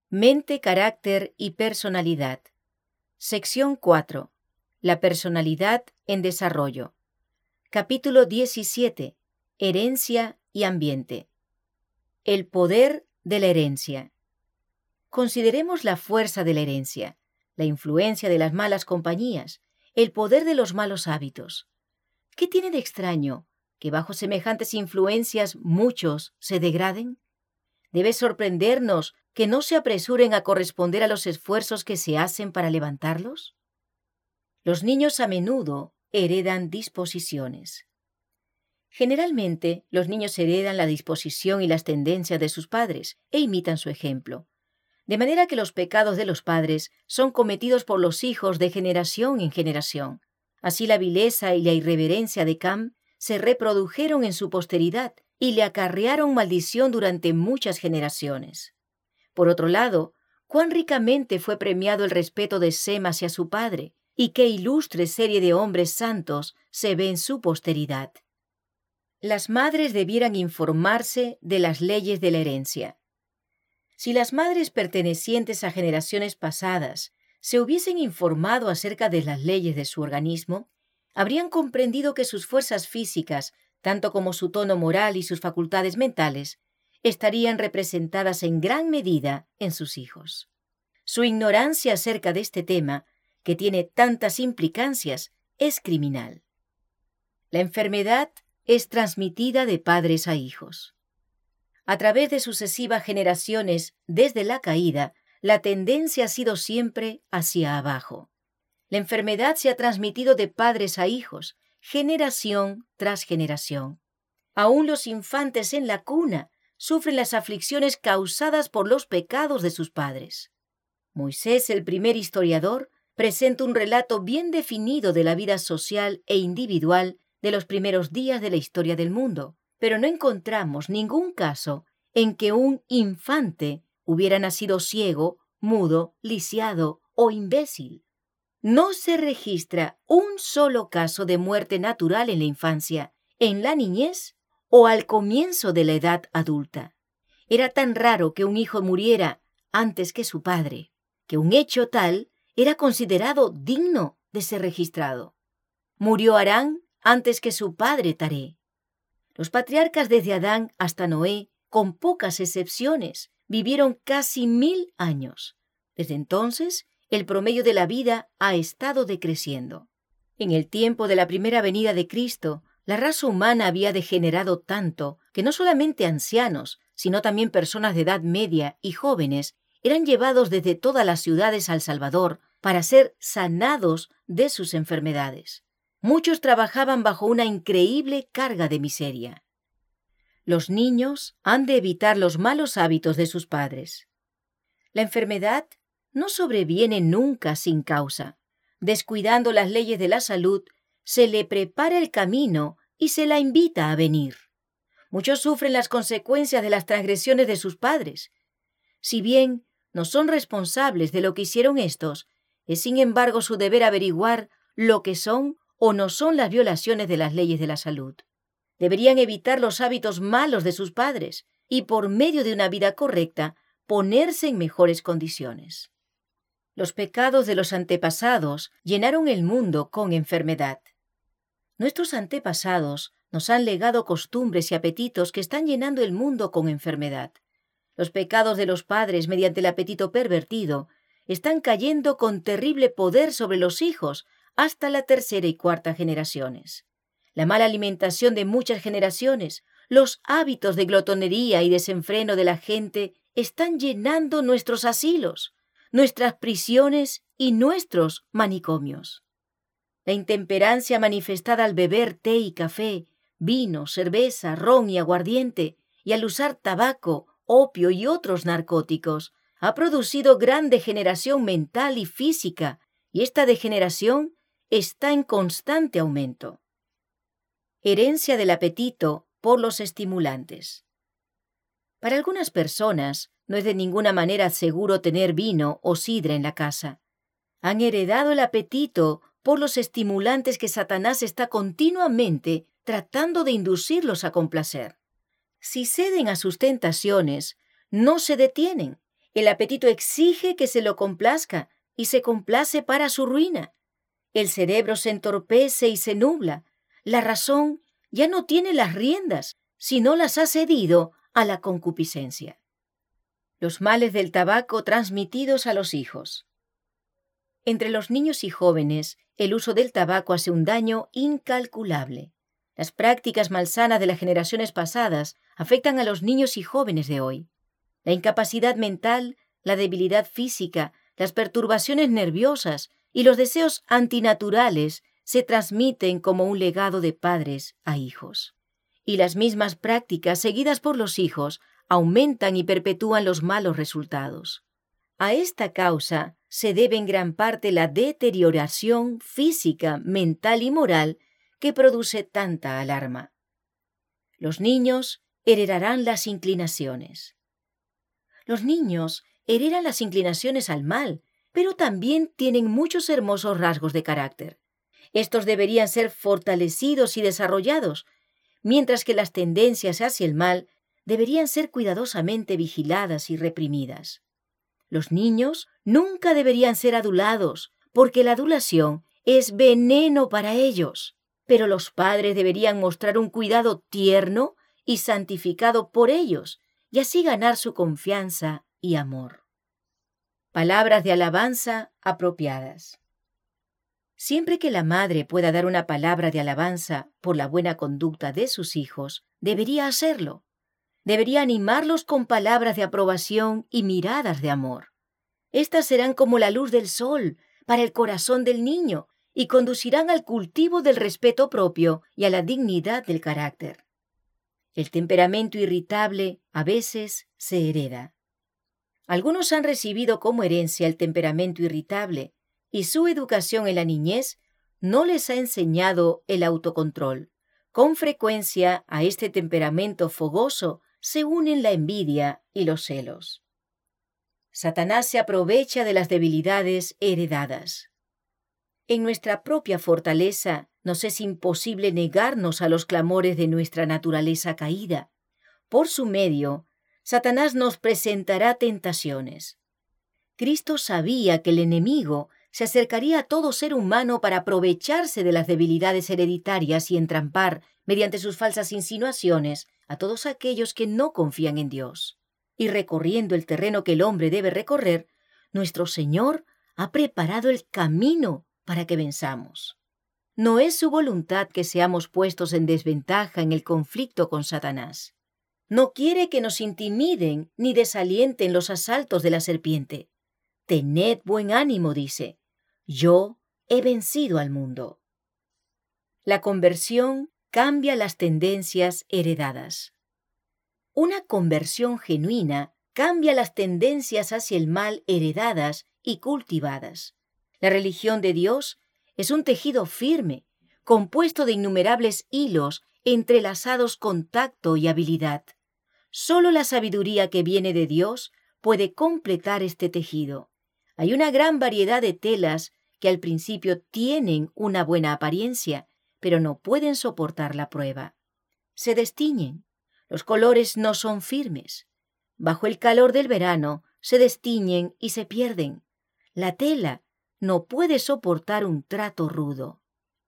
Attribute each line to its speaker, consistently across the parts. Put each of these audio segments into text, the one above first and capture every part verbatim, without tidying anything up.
Speaker 1: Mente, carácter y personalidad. Sección cuatro. La personalidad en desarrollo. Capítulo diecisiete. Herencia y ambiente. El poder de la herencia. Consideremos la fuerza de la herencia, la influencia de las malas compañías, el poder de los malos hábitos. ¿Qué tiene de extraño que bajo semejantes influencias muchos se degraden? Debe sorprendernos que no se apresuren a corresponder a los esfuerzos que se hacen para levantarlos. Los niños a menudo heredan disposiciones. Generalmente, los niños heredan la disposición y las tendencias de sus padres e imitan su ejemplo, de manera que los pecados de los padres son cometidos por los hijos de generación en generación. Así la vileza y la irreverencia de Cam se reprodujeron en su posteridad y le acarrearon maldición durante muchas generaciones. Por otro lado, cuán ricamente fue premiado el respeto de Sem hacia su padre, y qué ilustre serie de hombres santos se ve en su posteridad. Las madres debieran informarse de las leyes de la herencia. Si las madres pertenecientes a generaciones pasadas se hubiesen informado acerca de las leyes de su organismo, habrían comprendido que sus fuerzas físicas, tanto como su tono moral y sus facultades mentales, estarían representadas en gran medida en sus hijos. Su ignorancia acerca de este tema, que tiene tantas implicancias, es criminal. La enfermedad es transmitida de padres a hijos. A través de sucesivas generaciones, desde la caída, la tendencia ha sido siempre hacia abajo. La enfermedad se ha transmitido de padres a hijos, generación tras generación. Aún los infantes en la cuna sufren las aflicciones causadas por los pecados de sus padres. Moisés, el primer historiador, presenta un relato bien definido de la vida social e individual de los primeros días de la historia del mundo, pero no encontramos ningún caso en que un infante hubiera nacido ciego, mudo, lisiado o imbécil. No se registra un solo caso de muerte natural en la infancia, en la niñez o al comienzo de la edad adulta. Era tan raro que un hijo muriera antes que su padre, que un hecho tal era considerado digno de ser registrado. Murió Harán antes que su padre Taré. Los patriarcas desde Adán hasta Noé, con pocas excepciones, vivieron casi mil años. Desde entonces, el promedio de la vida ha estado decreciendo. En el tiempo de la primera venida de Cristo, la raza humana había degenerado tanto que no solamente ancianos, sino también personas de edad media y jóvenes eran llevados desde todas las ciudades al Salvador para ser sanados de sus enfermedades. Muchos trabajaban bajo una increíble carga de miseria. Los niños han de evitar los malos hábitos de sus padres. La enfermedad no sobreviene nunca sin causa. Descuidando las leyes de la salud, se le prepara el camino y se la invita a venir. Muchos sufren las consecuencias de las transgresiones de sus padres. Si bien no son responsables de lo que hicieron estos, es sin embargo su deber averiguar lo que son o no son las violaciones de las leyes de la salud. Deberían evitar los hábitos malos de sus padres y, por medio de una vida correcta, ponerse en mejores condiciones. Los pecados de los antepasados llenaron el mundo con enfermedad. Nuestros antepasados nos han legado costumbres y apetitos que están llenando el mundo con enfermedad. Los pecados de los padres mediante el apetito pervertido están cayendo con terrible poder sobre los hijos hasta la tercera y cuarta generaciones. La mala alimentación de muchas generaciones, los hábitos de glotonería y desenfreno de la gente están llenando nuestros asilos, nuestras prisiones y nuestros manicomios. La intemperancia manifestada al beber té y café, vino, cerveza, ron y aguardiente, y al usar tabaco, opio y otros narcóticos, ha producido gran degeneración mental y física, y esta degeneración está en constante aumento. Herencia del apetito por los estimulantes. Para algunas personas no es de ninguna manera seguro tener vino o sidra en la casa. Han heredado el apetito por los estimulantes que Satanás está continuamente tratando de inducirlos a complacer. Si ceden a sus tentaciones, no se detienen. El apetito exige que se lo complazca y se complace para su ruina. El cerebro se entorpece y se nubla. La razón ya no tiene las riendas, sino las ha cedido a la concupiscencia. Los males del tabaco transmitidos a los hijos. Entre los niños y jóvenes, el uso del tabaco hace un daño incalculable. Las prácticas malsanas de las generaciones pasadas afectan a los niños y jóvenes de hoy. La incapacidad mental, la debilidad física, las perturbaciones nerviosas y los deseos antinaturales se transmiten como un legado de padres a hijos. Y las mismas prácticas seguidas por los hijos aumentan y perpetúan los malos resultados. A esta causa se debe en gran parte la deterioración física, mental y moral que produce tanta alarma. Los niños heredarán las inclinaciones. Los niños heredan las inclinaciones al mal, pero también tienen muchos hermosos rasgos de carácter. Estos deberían ser fortalecidos y desarrollados, mientras que las tendencias hacia el mal deberían ser cuidadosamente vigiladas y reprimidas. Los niños nunca deberían ser adulados, porque la adulación es veneno para ellos. Pero los padres deberían mostrar un cuidado tierno y santificado por ellos, y así ganar su confianza y amor. Palabras de alabanza apropiadas. Siempre que la madre pueda dar una palabra de alabanza por la buena conducta de sus hijos, debería hacerlo. Debería animarlos con palabras de aprobación y miradas de amor. Estas serán como la luz del sol para el corazón del niño y conducirán al cultivo del respeto propio y a la dignidad del carácter. El temperamento irritable a veces se hereda. Algunos han recibido como herencia el temperamento irritable y su educación en la niñez no les ha enseñado el autocontrol. Con frecuencia a este temperamento fogoso se unen la envidia y los celos. Satanás se aprovecha de las debilidades heredadas. En nuestra propia fortaleza nos es imposible negarnos a los clamores de nuestra naturaleza caída. Por su medio, Satanás nos presentará tentaciones. Cristo sabía que el enemigo se acercaría a todo ser humano para aprovecharse de las debilidades hereditarias y entrampar, mediante sus falsas insinuaciones, a todos aquellos que no confían en Dios. Y recorriendo el terreno que el hombre debe recorrer, nuestro Señor ha preparado el camino para que venzamos. No es su voluntad que seamos puestos en desventaja en el conflicto con Satanás. No quiere que nos intimiden ni desalienten los asaltos de la serpiente. Tened buen ánimo, dice. Yo he vencido al mundo. La conversión cambia las tendencias heredadas. Una conversión genuina cambia las tendencias hacia el mal heredadas y cultivadas. La religión de Dios es un tejido firme, compuesto de innumerables hilos entrelazados con tacto y habilidad. Solo la sabiduría que viene de Dios puede completar este tejido. Hay una gran variedad de telas que al principio tienen una buena apariencia, pero no pueden soportar la prueba. Se destiñen. Los colores no son firmes. Bajo el calor del verano se destiñen y se pierden. La tela no puede soportar un trato rudo.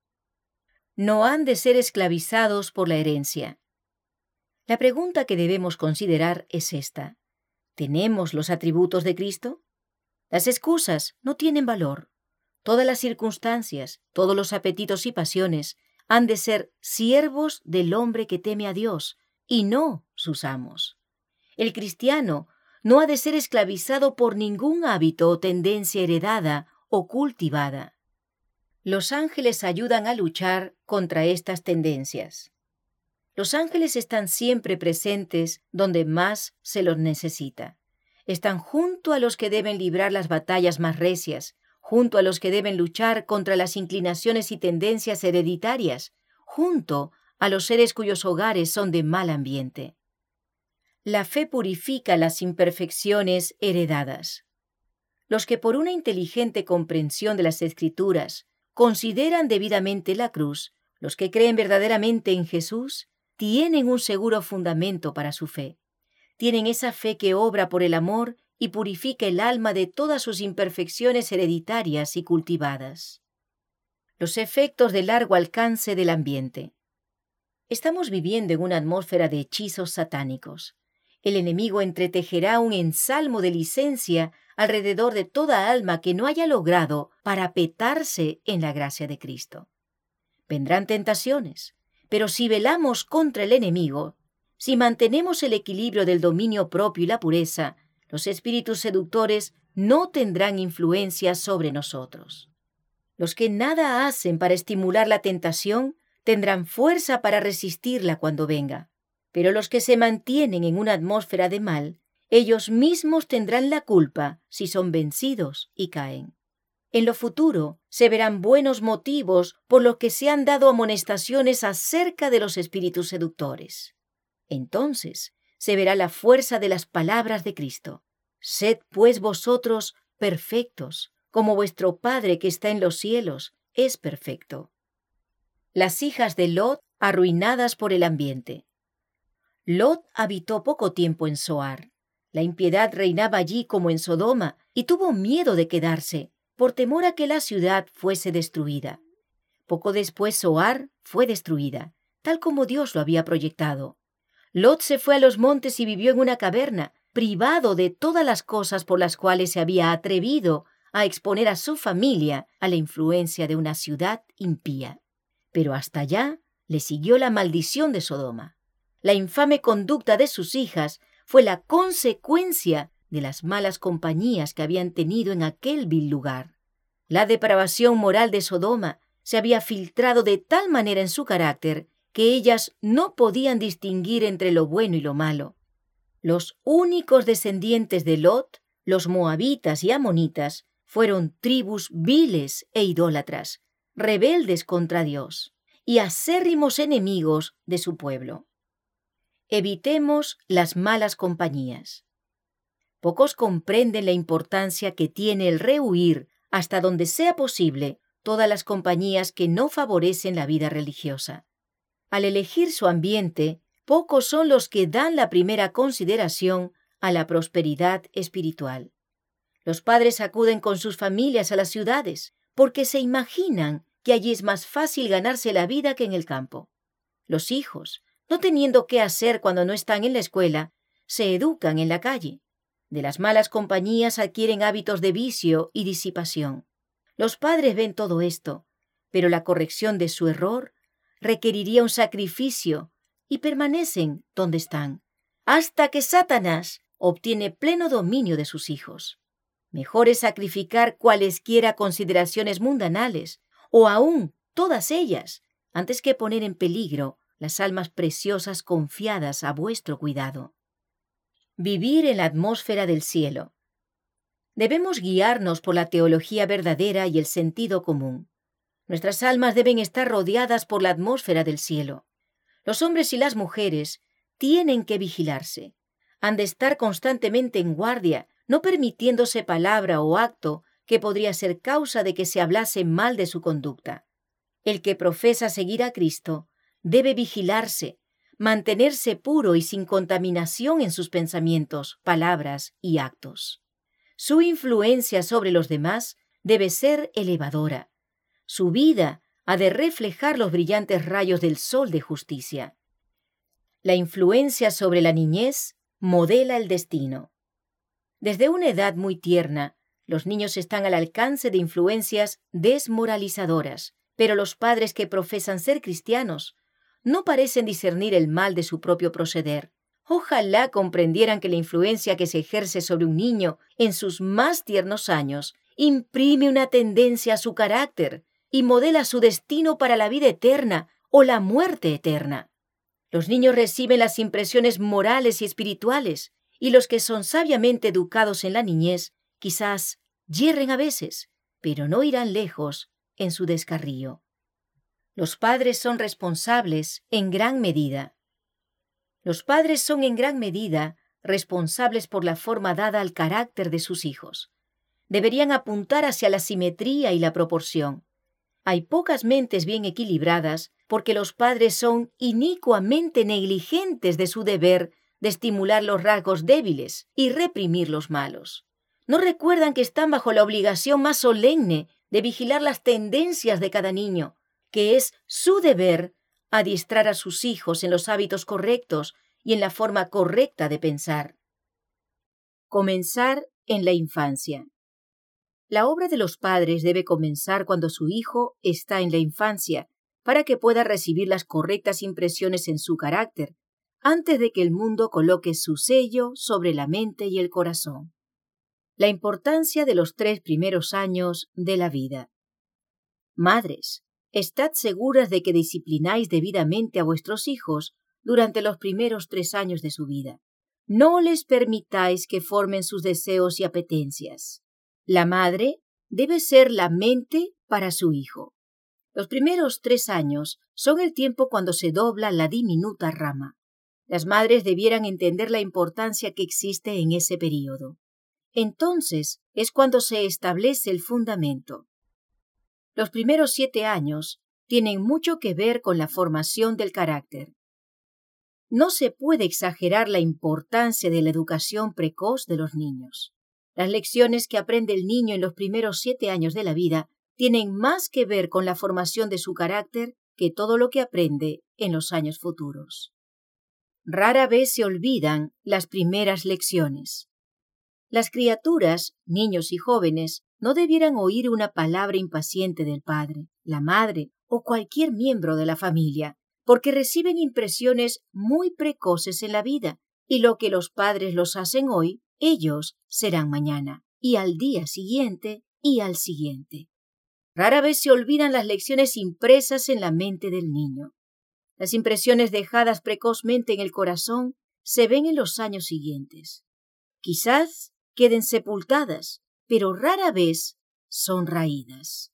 Speaker 1: No han de ser esclavizados por la herencia. La pregunta que debemos considerar es esta: ¿tenemos los atributos de Cristo? Las excusas no tienen valor. Todas las circunstancias, todos los apetitos y pasiones han de ser siervos del hombre que teme a Dios y no sus amos. El cristiano no ha de ser esclavizado por ningún hábito o tendencia heredada o cultivada. Los ángeles ayudan a luchar contra estas tendencias. Los ángeles están siempre presentes donde más se los necesita. Están junto a los que deben librar las batallas más recias, junto a los que deben luchar contra las inclinaciones y tendencias hereditarias, junto a los seres cuyos hogares son de mal ambiente. La fe purifica las imperfecciones heredadas. Los que por una inteligente comprensión de las Escrituras consideran debidamente la cruz, los que creen verdaderamente en Jesús, tienen un seguro fundamento para su fe. Tienen esa fe que obra por el amor y purifica el alma de todas sus imperfecciones hereditarias y cultivadas. Los efectos de largo alcance del ambiente. Estamos viviendo en una atmósfera de hechizos satánicos. El enemigo entretejerá un ensalmo de licencia alrededor de toda alma que no haya logrado parapetarse en la gracia de Cristo. Vendrán tentaciones, pero si velamos contra el enemigo, si mantenemos el equilibrio del dominio propio y la pureza, los espíritus seductores no tendrán influencia sobre nosotros. Los que nada hacen para estimular la tentación tendrán fuerza para resistirla cuando venga, pero los que se mantienen en una atmósfera de mal, ellos mismos tendrán la culpa si son vencidos y caen. En lo futuro se verán buenos motivos por los que se han dado amonestaciones acerca de los espíritus seductores. Entonces se verá la fuerza de las palabras de Cristo. Sed pues vosotros perfectos, como vuestro Padre que está en los cielos es perfecto. Las hijas de Lot arruinadas por el ambiente. Lot habitó poco tiempo en Zoar. La impiedad reinaba allí como en Sodoma y tuvo miedo de quedarse, por temor a que la ciudad fuese destruida. Poco después Zoar fue destruida, tal como Dios lo había proyectado. Lot se fue a los montes y vivió en una caverna, privado de todas las cosas por las cuales se había atrevido a exponer a su familia a la influencia de una ciudad impía. Pero hasta allá le siguió la maldición de Sodoma. La infame conducta de sus hijas fue la consecuencia de las malas compañías que habían tenido en aquel vil lugar. La depravación moral de Sodoma se había filtrado de tal manera en su carácter que ellas no podían distinguir entre lo bueno y lo malo. Los únicos descendientes de Lot, los moabitas y amonitas, fueron tribus viles e idólatras, rebeldes contra Dios y acérrimos enemigos de su pueblo. Evitemos las malas compañías. Pocos comprenden la importancia que tiene el rehuir, hasta donde sea posible, todas las compañías que no favorecen la vida religiosa. Al elegir su ambiente, pocos son los que dan la primera consideración a la prosperidad espiritual. Los padres acuden con sus familias a las ciudades porque se imaginan que allí es más fácil ganarse la vida que en el campo. Los hijos, no teniendo qué hacer cuando no están en la escuela, se educan en la calle. De las malas compañías adquieren hábitos de vicio y disipación. Los padres ven todo esto, pero la corrección de su error requeriría un sacrificio y permanecen donde están, hasta que Satanás obtiene pleno dominio de sus hijos. Mejor es sacrificar cualesquiera consideraciones mundanales, o aún todas ellas, antes que poner en peligro las almas preciosas confiadas a vuestro cuidado. Vivir en la atmósfera del cielo. Debemos guiarnos por la teología verdadera y el sentido común. Nuestras almas deben estar rodeadas por la atmósfera del cielo. Los hombres y las mujeres tienen que vigilarse. Han de estar constantemente en guardia, no permitiéndose palabra o acto que podría ser causa de que se hablase mal de su conducta. El que profesa seguir a Cristo debe vigilarse, mantenerse puro y sin contaminación en sus pensamientos, palabras y actos. Su influencia sobre los demás debe ser elevadora. Su vida ha de reflejar los brillantes rayos del sol de justicia. La influencia sobre la niñez modela el destino. Desde una edad muy tierna, los niños están al alcance de influencias desmoralizadoras, pero los padres que profesan ser cristianos no parecen discernir el mal de su propio proceder. Ojalá comprendieran que la influencia que se ejerce sobre un niño en sus más tiernos años imprime una tendencia a su carácter y modela su destino para la vida eterna o la muerte eterna. Los niños reciben las impresiones morales y espirituales, y los que son sabiamente educados en la niñez quizás yerren a veces, pero no irán lejos en su descarrío. Los padres son responsables en gran medida. Los padres son en gran medida responsables por la forma dada al carácter de sus hijos. Deberían apuntar hacia la simetría y la proporción. Hay pocas mentes bien equilibradas porque los padres son inicuamente negligentes de su deber de estimular los rasgos débiles y reprimir los malos. No recuerdan que están bajo la obligación más solemne de vigilar las tendencias de cada niño, que es su deber adiestrar a sus hijos en los hábitos correctos y en la forma correcta de pensar. Comenzar en la infancia. La obra de los padres debe comenzar cuando su hijo está en la infancia, para que pueda recibir las correctas impresiones en su carácter, antes de que el mundo coloque su sello sobre la mente y el corazón. La importancia de los tres primeros años de la vida. Madres, estad seguras de que disciplináis debidamente a vuestros hijos durante los primeros tres años de su vida. No les permitáis que formen sus deseos y apetencias. La madre debe ser la mente para su hijo. Los primeros tres años son el tiempo cuando se dobla la diminuta rama. Las madres debieran entender la importancia que existe en ese período. Entonces es cuando se establece el fundamento. Los primeros siete años tienen mucho que ver con la formación del carácter. No se puede exagerar la importancia de la educación precoz de los niños. Las lecciones que aprende el niño en los primeros siete años de la vida tienen más que ver con la formación de su carácter que todo lo que aprende en los años futuros. Rara vez se olvidan las primeras lecciones. Las criaturas, niños y jóvenes, no debieran oír una palabra impaciente del padre, la madre o cualquier miembro de la familia, porque reciben impresiones muy precoces en la vida, y lo que los padres los hacen hoy, ellos serán mañana, y al día siguiente, y al siguiente. Rara vez se olvidan las lecciones impresas en la mente del niño. Las impresiones dejadas precozmente en el corazón se ven en los años siguientes. Quizás queden sepultadas, pero rara vez son raídas.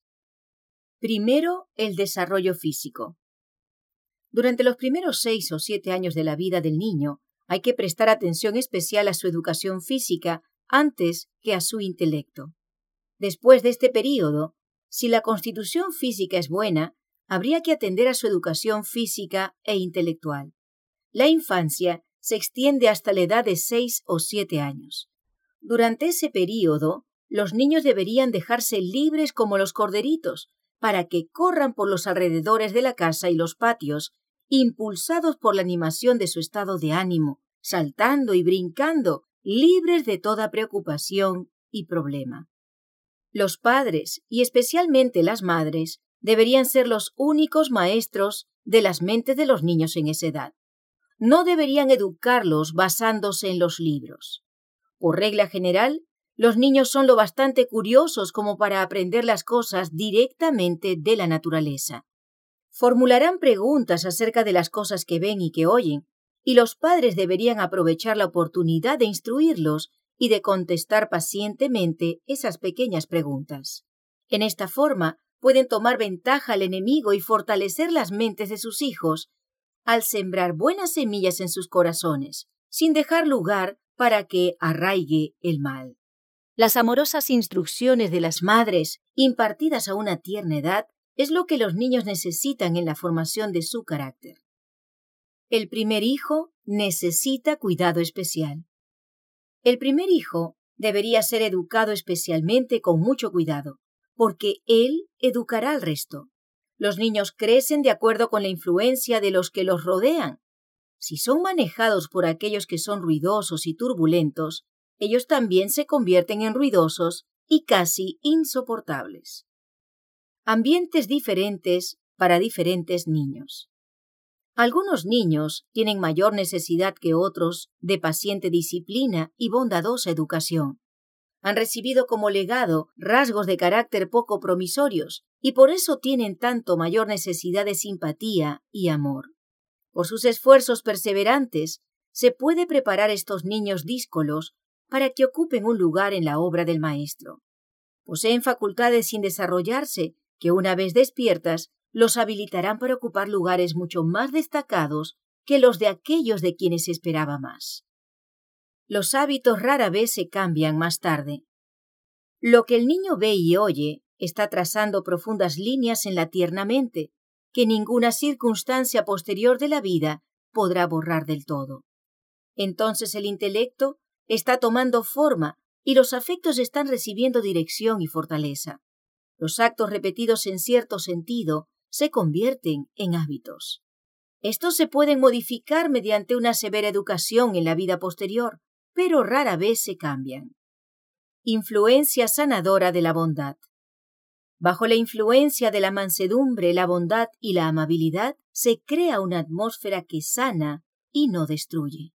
Speaker 1: Primero, el desarrollo físico. Durante los primeros seis o siete años de la vida del niño, hay que prestar atención especial a su educación física antes que a su intelecto. Después de este período, si la constitución física es buena, habría que atender a su educación física e intelectual. La infancia se extiende hasta la edad de seis o siete años. Durante ese período, los niños deberían dejarse libres como los corderitos, para que corran por los alrededores de la casa y los patios, impulsados por la animación de su estado de ánimo, saltando y brincando, libres de toda preocupación y problema. Los padres, y especialmente las madres, deberían ser los únicos maestros de las mentes de los niños en esa edad. No deberían educarlos basándose en los libros. Por regla general, los niños son lo bastante curiosos como para aprender las cosas directamente de la naturaleza. Formularán preguntas acerca de las cosas que ven y que oyen, y los padres deberían aprovechar la oportunidad de instruirlos y de contestar pacientemente esas pequeñas preguntas. En esta forma, pueden tomar ventaja al enemigo y fortalecer las mentes de sus hijos al sembrar buenas semillas en sus corazones, sin dejar lugar para que arraigue el mal. Las amorosas instrucciones de las madres, impartidas a una tierna edad, es lo que los niños necesitan en la formación de su carácter. El primer hijo necesita cuidado especial. El primer hijo debería ser educado especialmente con mucho cuidado, porque él educará al resto. Los niños crecen de acuerdo con la influencia de los que los rodean. Si son manejados por aquellos que son ruidosos y turbulentos, ellos también se convierten en ruidosos y casi insoportables. Ambientes diferentes para diferentes niños. Algunos niños tienen mayor necesidad que otros de paciente disciplina y bondadosa educación. Han recibido como legado rasgos de carácter poco promisorios y por eso tienen tanto mayor necesidad de simpatía y amor. Por sus esfuerzos perseverantes, se puede preparar estos niños díscolos para que ocupen un lugar en la obra del maestro. Poseen facultades sin desarrollarse que, una vez despiertas, los habilitarán para ocupar lugares mucho más destacados que los de aquellos de quienes se esperaba más. Los hábitos rara vez se cambian más tarde. Lo que el niño ve y oye está trazando profundas líneas en la tierna mente, que ninguna circunstancia posterior de la vida podrá borrar del todo. Entonces el intelecto está tomando forma y los afectos están recibiendo dirección y fortaleza. Los actos repetidos en cierto sentido se convierten en hábitos. Estos se pueden modificar mediante una severa educación en la vida posterior, pero rara vez se cambian. Influencia sanadora de la bondad. Bajo la influencia de la mansedumbre, la bondad y la amabilidad, se crea una atmósfera que sana y no destruye.